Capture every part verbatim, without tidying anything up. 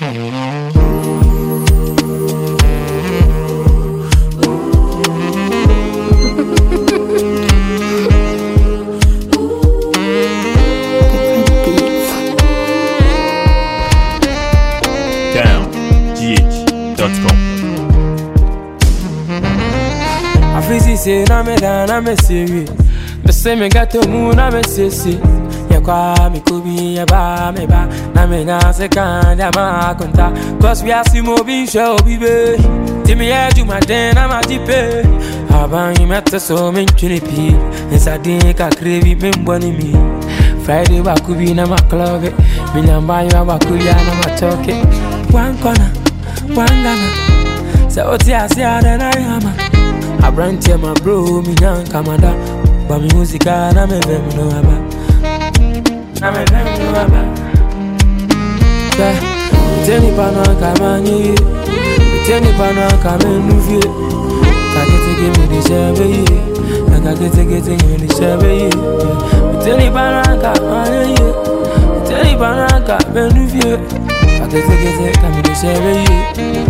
Say na me da na me serious. Me say me got to move na me say say. Ya kwa me kubi ya ba me ba. Na me na se kan ya ma konta. Cause we are si mo bi show bi be. Ti me ya do my den na ma dipe. Aban you met so me chuni pi. Insa din ka krevi me mboni mi. Friday wa kubi na ma club. Me nyamba yo wa kuya na ma choke. One corner, one gana. So oti asia na na yama. I brand here my bro, me young commander. But me music na me them no aba. Na me them no aba. Yeah, me tell me pano kamani, me tell me pano kamenu. Kagete give me the shabby, kagete get me the shabby. Me tell me pano kamani, me tell me pano kamenu. Kagete get me the shabby.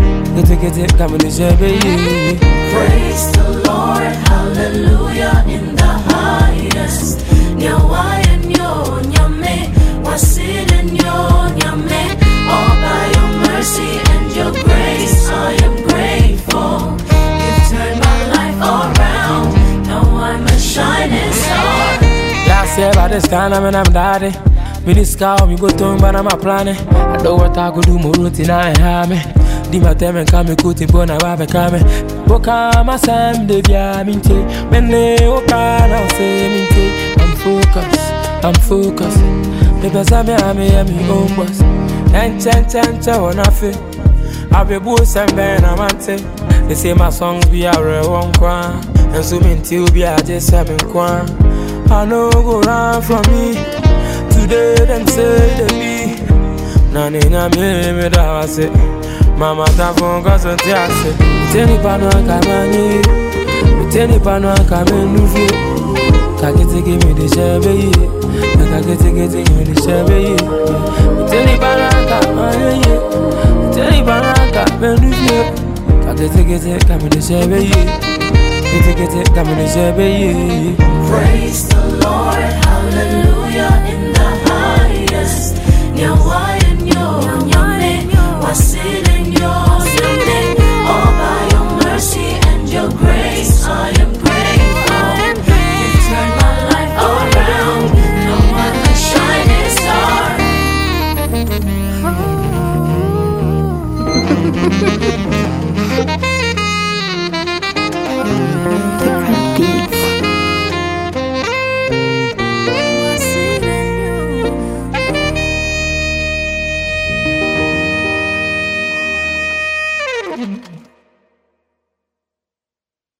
Praise the Lord, hallelujah in the highest. Nyawa enyo nyame, wasil enyo nyame. All by your mercy and your grace, I am grateful. You've turned my life around. Now I'm a shining star. Last year by this time I'm I'm daddy. Me this cow, me go to but I'm a planet. I know what I could do more routine I have me. Di ma teme kame kuti bona babe kame. Boka ma sam de via minte. Mene oka na ose minte. I'm focused, I'm focused. Pepe same ame ya mi ombos. Enche enche enche wanafe. Abe bu sembe na mante. They say my songs be a real one kwa. And so minti ubi a just seven kwa. I know go run from me. Today them say they be. Nani na me me da wase. Mama ta phone cause on tiase. Teni pano kamani, teni pano kamenu fi. Kagete give me the shabby, kagete get me the shabby. Teni pano kamani, teni pano kamenu fi. Kagete get me the shabby, kagete get me the shabby. Praise the Lord, hallelujah in the highest. Nyawa enyo nyame, wasil. All by your mercy and your grace, I am grateful. You've turned my life around. Now I'm a shining star.